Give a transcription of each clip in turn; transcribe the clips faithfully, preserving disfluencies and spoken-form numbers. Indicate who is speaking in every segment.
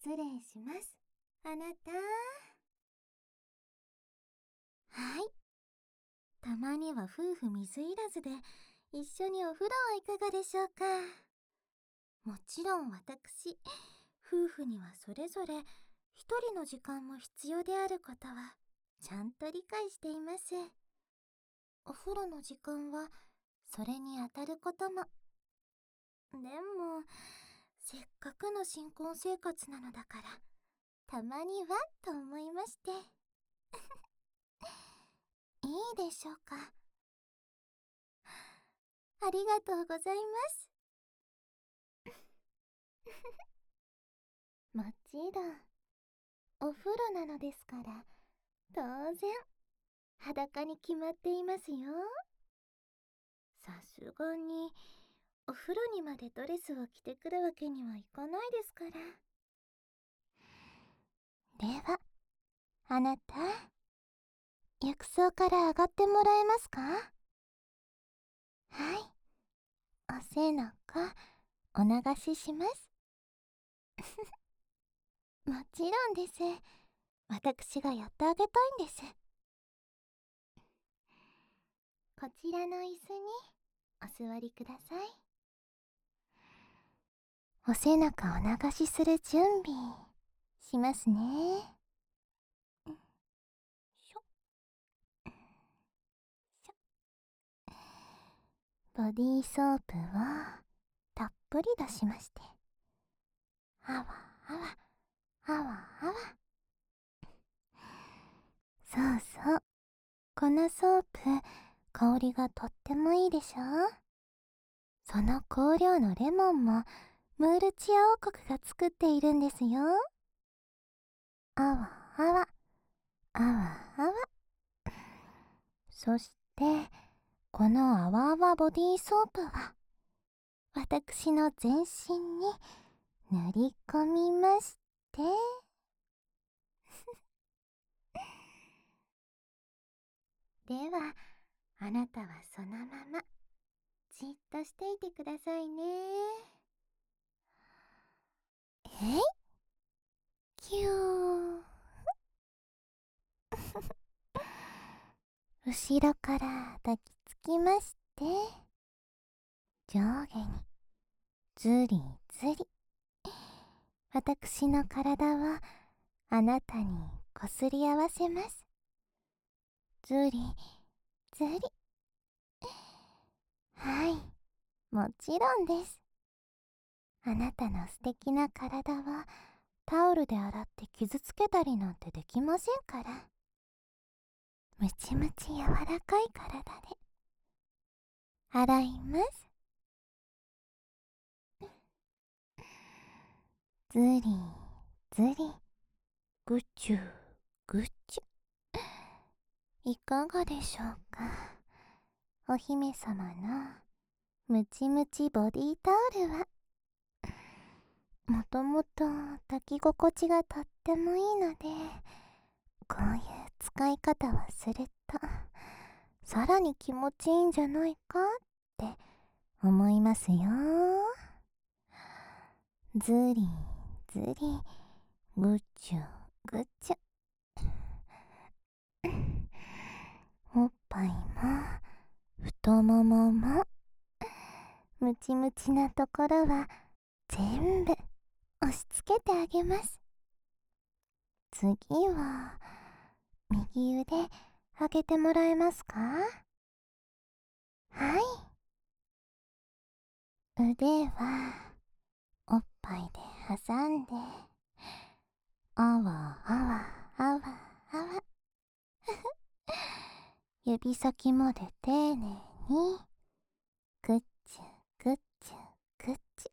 Speaker 1: 失礼します。あなた。はい。たまには夫婦水入らずで一緒にお風呂はいかがでしょうか。もちろん私、夫婦にはそれぞれ一人の時間も必要であることはちゃんと理解しています。お風呂の時間はそれに当たることも。でも、せっかくの新婚生活なのだから、たまにはと思いまして。いいでしょうか。ありがとうございます。もちろん、お風呂なのですから、当然、裸に決まっていますよ。さすがに、お風呂にまでドレスを着てくるわけにはいかないですから。では、あなた、浴槽から上がってもらえますか？はい。お背中、お流しします。もちろんです。私がやってあげたいんです。こちらの椅子にお座りください。お背中を流しする準備しますね。しょしょ。ボディーソープをたっぷり出しまして、あわあわあわあわ。そうそう、このソープ香りがとってもいいでしょ。その香料のレモンもムールチア王国が作っているんですよ。あわあわあわあわ。そしてこのあわあわボディーソープは私の全身に塗り込みましてでは、あなたはそのままじっとしていてくださいね。えい、キュー。後ろから抱きつきまして、上下にずりずり、私の体をあなたにこすり合わせます。ずりずり。はい、もちろんです。あなたの素敵な体はタオルで洗って傷つけたりなんてできませんから。むちむち柔らかい体で洗います。ずりずり、ぐちゅぐちゅ。いかがでしょうか、お姫様のムチムチボディタオルは。もともと抱き心地がとってもいいので、こういう使い方をするとさらに気持ちいいんじゃないかって思いますよ。ずりずり、ぐちゅぐちゅ。おっぱいも太もももムチムチなところは全部押し付けてあげます。次は右腕上げてもらえますか？はい。腕はおっぱいで挟んで、あわあわあわあわ。指先まで丁寧にくっちゅくっちゅくっちゅ。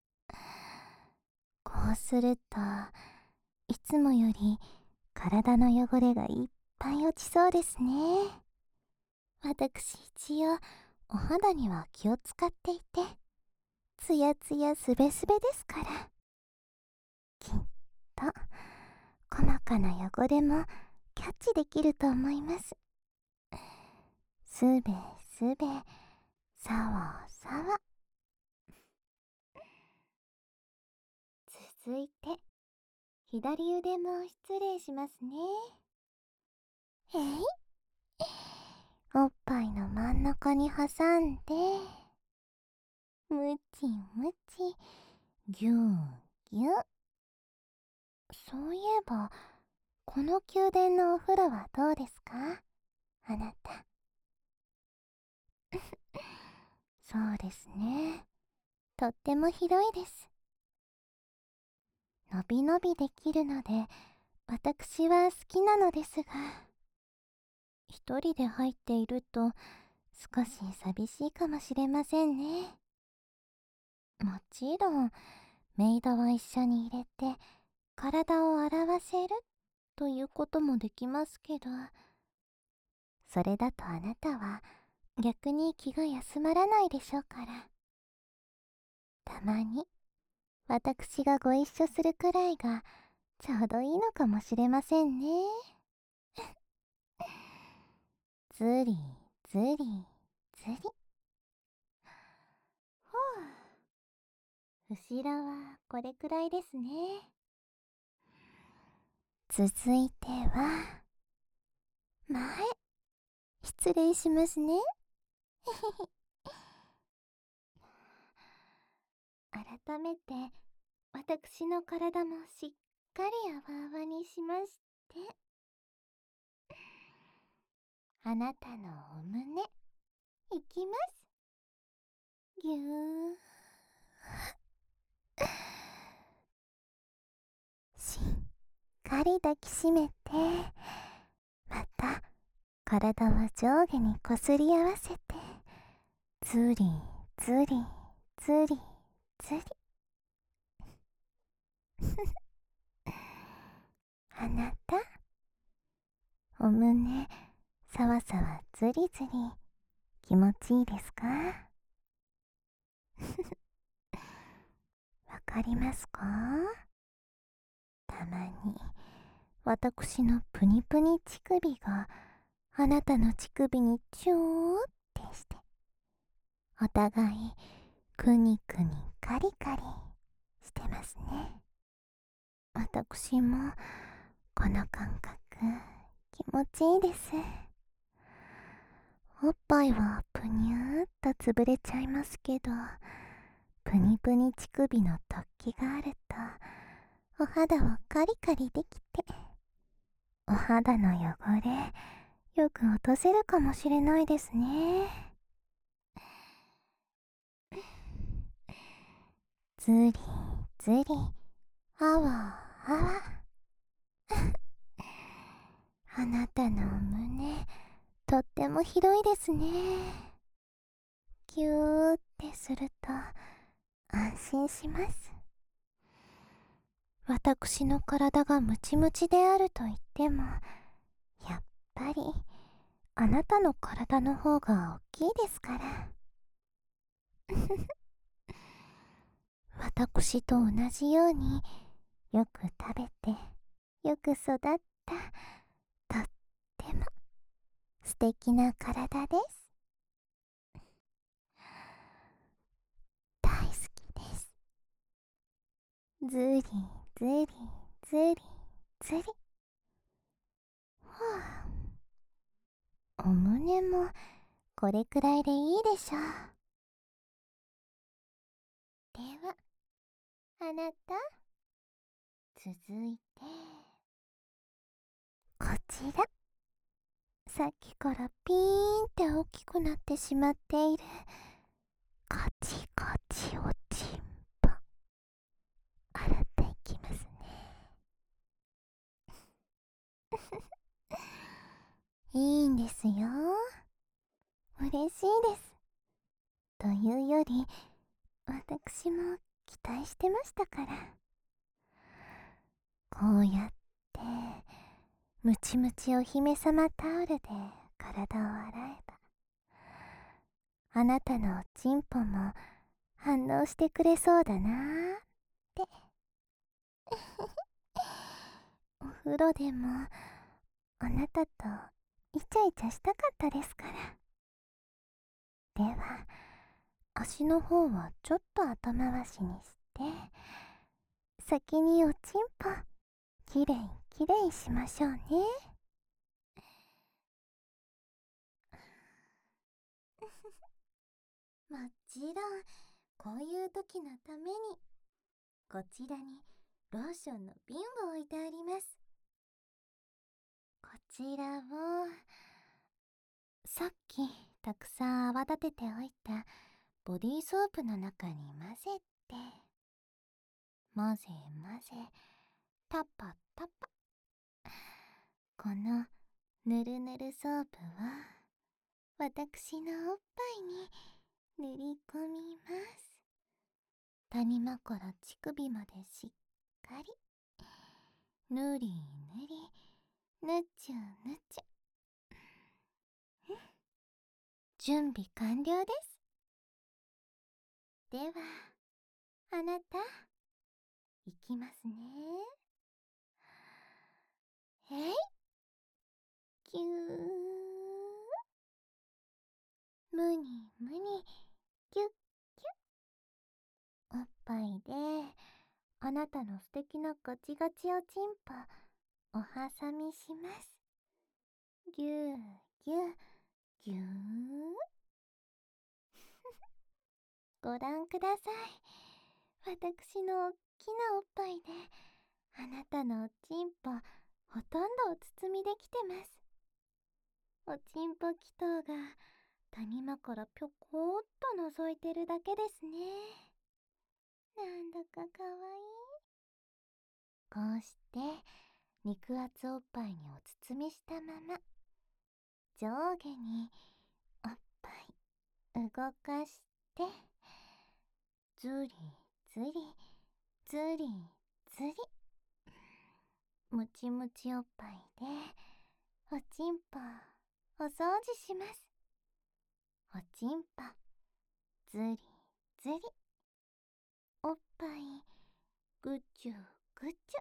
Speaker 1: こうするといつもより体の汚れがいっぱい落ちそうですね。私一応お肌には気を使っていて、ツヤツヤスベスベですから、きっと細かな汚れもキャッチできると思います。すべすべ、さわさわ。続いて左腕も失礼しますね。えい、おっぱいの真ん中に挟んで、ムチムチ、ギューギュー。そういえば、この宮殿のお風呂はどうですか、あなた。そうですね。とっても広いです。のびのびできるので、私は好きなのですが、一人で入っていると少し寂しいかもしれませんね。もちろん、メイドは一緒に入れて、体を洗わせるということもできますけど、それだとあなたは逆に気が休まらないでしょうから。たまに私がご一緒するくらいがちょうどいいのかもしれませんね。ずりずりずり。ほう、後ろはこれくらいですね。続いては前。失礼しますね。改めて私の体もしっかりあわあわにしまして、あなたのお胸いきます。ぎゅー。しっかり抱きしめて、また体は上下にこすり合わせて、ずりずりずりずり。あなた、お胸さわさわずりずり気持ちいいですか？わかりますか？たまに私のプニプニ乳首があなたの乳首にチューってして、お互いくにくにカリカリしてますね。私もこの感覚気持ちいいです。おっぱいはぷにゅーっと潰れちゃいますけど、ぷにぷに乳首の突起があるとお肌をカリカリできて、お肌の汚れよく落とせるかもしれないですね。ずりずり、あわあわ。あなたのお胸とっても広いですね。ぎゅーってすると安心します。私の体がムチムチであると言っても、やっぱりあなたの体の方が大きいですから。私と同じようによく食べてよく育った、とっても素敵な体です。大好きです。ずりずりずりずり。はあ、お胸もこれくらいでいいでしょう。ではあなた、続いてこちら。さっきからピーンって大きくなってしまっているカチカチおちんぽ、洗っていきますね。いいんですよ。嬉しいです。というより、私も期待してましたから。こうやってムチムチお姫様タオルで体を洗えば、あなたのおちんぽも反応してくれそうだなーって。お風呂でもあなたとイチャイチャしたかったですから。では足の方はちょっと後回しにして、先におちんぽきれいきれいしましょうね。もちろん、こういう時のためにこちらにローションの瓶を置いてあります。こちらをさっきたくさん泡立てておいたボディーソープの中に混ぜて、混ぜ混ぜ、タパタパ。このぬるぬるソープは私のおっぱいに塗り込みます。谷間から乳首までしっかりぬりぬり、ぬちゅぬちゅ。準備完了です。ではあなた、いきますね。えい、ぎゅー、むにむに、ぎゅっぎゅっ。おっぱいであなたの素敵なガチガチおちんぽお挟みします。ぎゅーぎゅーぎゅー。ご覧ください。私のおっきなおっぱいであなたのおちんぽほとんどお包みできてます。おちんぽ祈祷が谷間からぴょこーっと覗いてるだけですね。なんだかかわいい。こうして肉厚おっぱいにお包みしたまま上下におっぱい動かして、ずりずりずりずり、ムチムチおっぱいでおちんぽお掃除します。おちんぽずりずり、おっぱいぐちゅぐちゅ。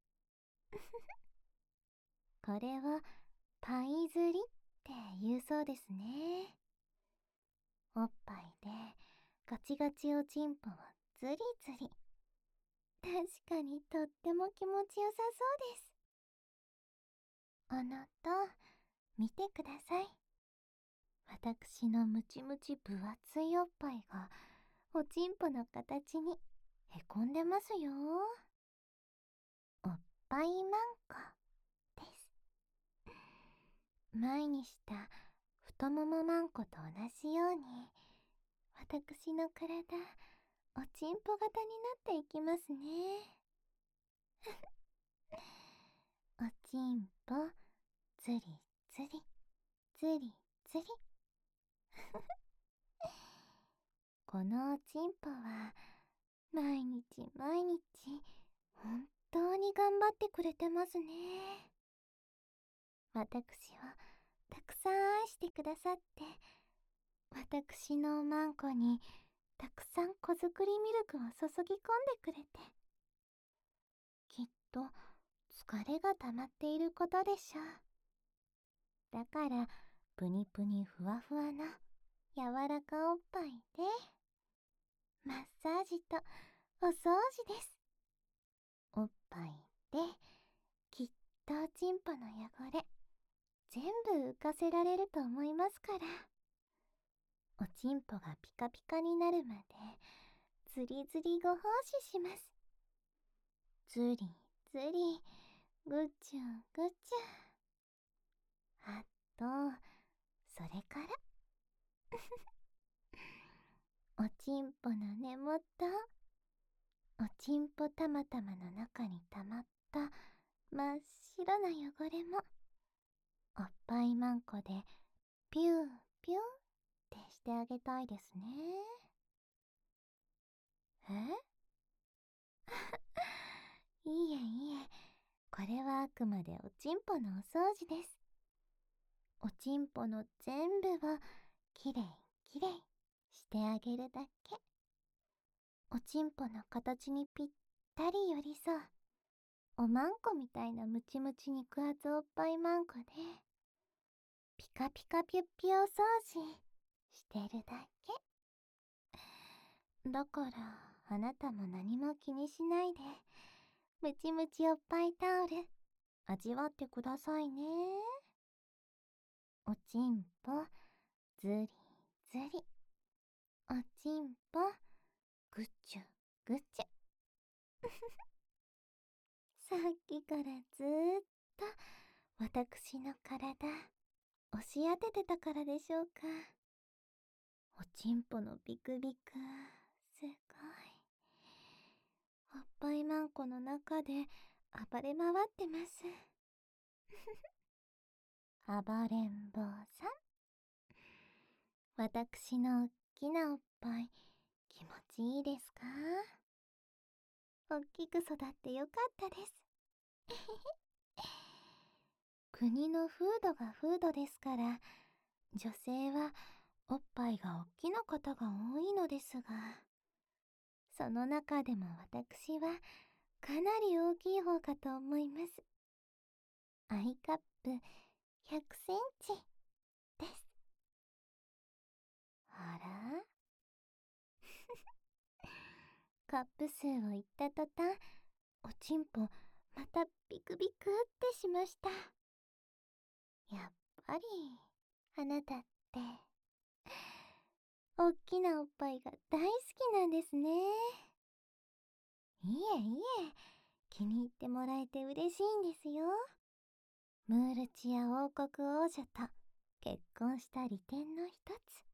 Speaker 1: これをパイずりって言うそうですね。おっぱいでガチガチおちんぽをずりずり。確かにとっても気持ちよさそうです。あなた、見てください。私のムチムチ分厚いおっぱいがおちんぽの形にへこんでますよ。おっぱいマンコです。前にした太ももマンコと同じように私の体おちんぽ型になっていきますね。おちんぽずりずりずりずり。このおちんぽは毎日毎日本当に頑張ってくれてますね。私をたくさん愛してくださって、私のおまんこにたくさん子作りミルクを注ぎ込んでくれて、きっと疲れが溜まっていることでしょう。だからプニプニふわふわな柔らかおっぱいでマッサージとお掃除です。おっぱいできっとおちんぽの汚れ全部浮かせられると思いますから。おちんぽがピカピカになるまでずりずりご奉仕します。ずりずりぐちゅぐちゅ。あとそれからおちんぽの根元、おちんぽたまたまの中にたまった真っ白な汚れもおっぱいマンコでピューピューってしてあげたいですね。えいえいえ、これはあくまでおちんぽのお掃除です。おちんぽの全部をきれいきれいしてあげるだけ。おちんぽの形にぴったり寄り添うおまんこみたいなムチムチ肉厚おっぱいマンコでピカピカピュッピュお掃除してるだけ。だからあなたも何も気にしないでムチムチおっぱいタオル、味わってくださいね。おちんぽ、ずりずり。おちんぽ、ぐちゅぐちゅ。さっきからずーっと私の体押し当ててたからでしょうか。おちんぽのビクビク、すごい。おっぱいまんこの中で暴れ回ってます。暴れん坊さん。私のおっきなおっぱい気持ちいいですか？おっきく育ってよかったです。国の風土が風土ですから、女性はおっぱいがおっきな方が多いのですが、その中でも私はかなり大きい方かと思います。アイカップひゃくセンチです。あらカップ数を言った途端、おちんぽまたビクビクってしました。やっぱりあなたっておっきなおっぱいが大好きなんですね。いえいえ、気に入ってもらえて嬉しいんですよ。ムールチア王国王女と結婚した利点の一つ。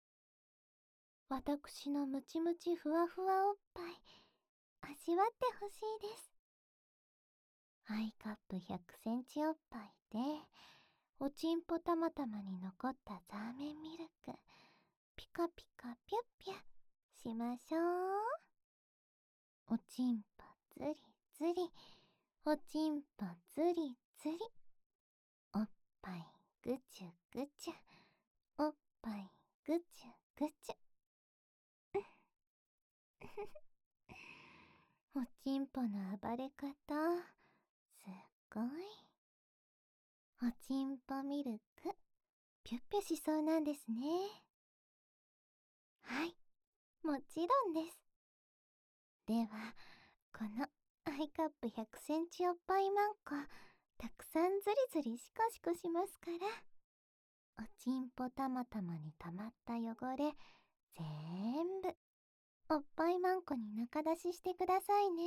Speaker 1: 私のムチムチふわふわおっぱい味わってほしいです。アイカップひゃくセンチおっぱいでおちんぽたまたまに残ったザーメンミルクピカピカピュッピュしましょう。おちんぽずりずり、おちんぽずりずり。おっぱいぐちゅぐちゅ、おっぱいぐちゅぐちゅ。おちんぽの暴れ方すっごい。おちんぽミルクピュッピュしそうなんですね。はい、もちろんです。ではこのアイカップひゃくセンチおっぱいまんこたくさんずりずりしこしこしますから、おちんぽたまたまにたまった汚れぜーんぶおっぱいまんこに中出ししてくださいね。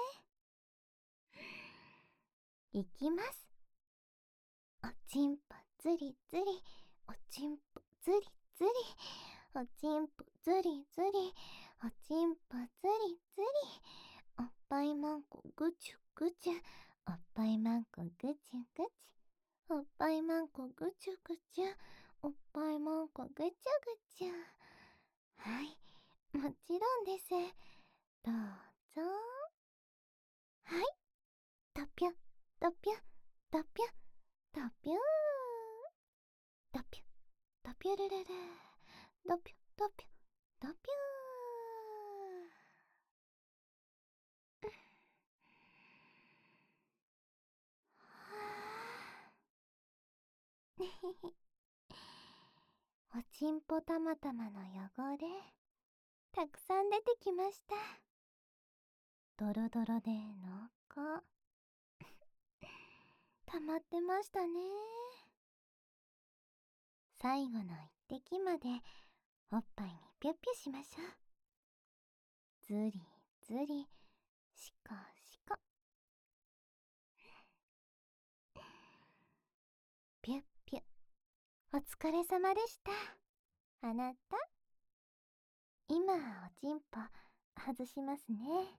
Speaker 1: いきます。おちんぽずりずり、おちんぽずりずり、おちんぽずりずり、おちんぽずりずり。おっぱいまんこぐちゅぐちゅ、おっぱいまんこぐちゅぐちゅ、おっぱいまんこぐちゅぐちゅ、おっぱいまんこぐちゅぐちゅ。はい、もちろんです。どうぞ。はい、ドピュドピュドピュドピュー、ドピュドピュルルル、ドピュドピュドピュー。おちんぽたまたまの汚れたくさん出てきました。ドロドロで濃厚溜まってましたね。最後の一滴までおっぱいにピュッピュしましょう。ずりずり、しこしこ。ピュッピュ。お疲れ様でした。あなた。今おちんぽ外しますね。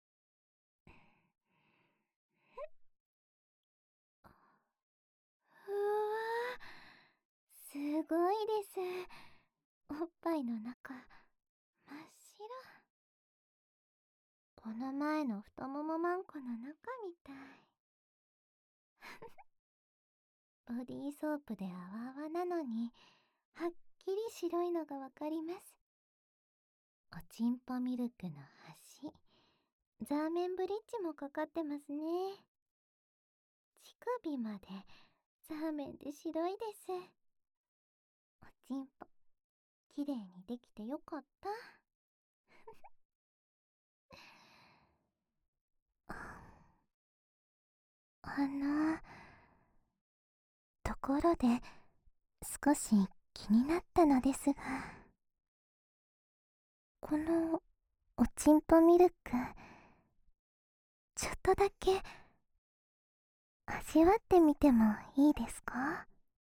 Speaker 1: うわー、すごいです。おっぱいの中真っ白。この前の太ももまんこの中みたい。ボディーソープで泡々なのにはっきり白いのがわかります。おちんぽミルクの端、ザーメンブリッジもかかってますね。乳首までザーメンで白いです。おちんぽきれいにできてよかった。 あの、ところで少し気になったのですが、このおちんぽミルク、ちょっとだけ味わってみてもいいですか？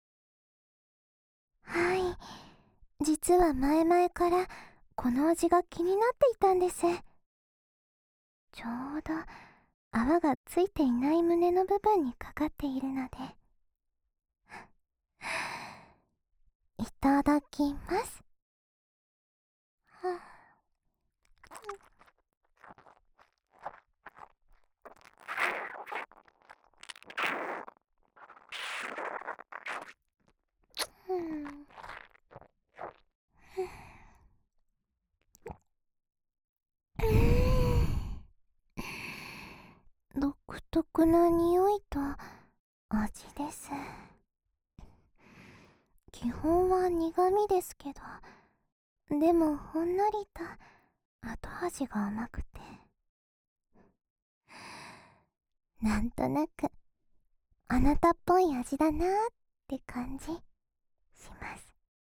Speaker 1: はい、実は前々からこの味が気になっていたんです。ちょうど泡がついていない胸の部分にかかっているので。いただきます。はあ、うん。独特な匂いと味です。基本は苦味ですけど、でもほんのりと後味が甘くて、なんとなくあなたっぽい味だなーって感じします。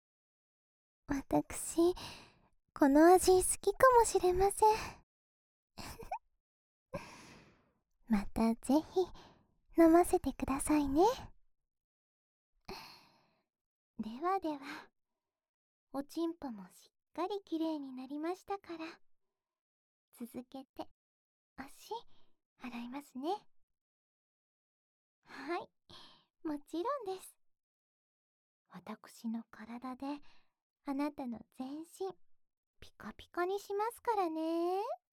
Speaker 1: 私、この味好きかもしれません。またぜひ飲ませてくださいね。ではでは、おちんぽもしっかりきれいになりましたから、続けて足洗いますね。はい、もちろんです。私の体であなたの全身ピカピカにしますからね。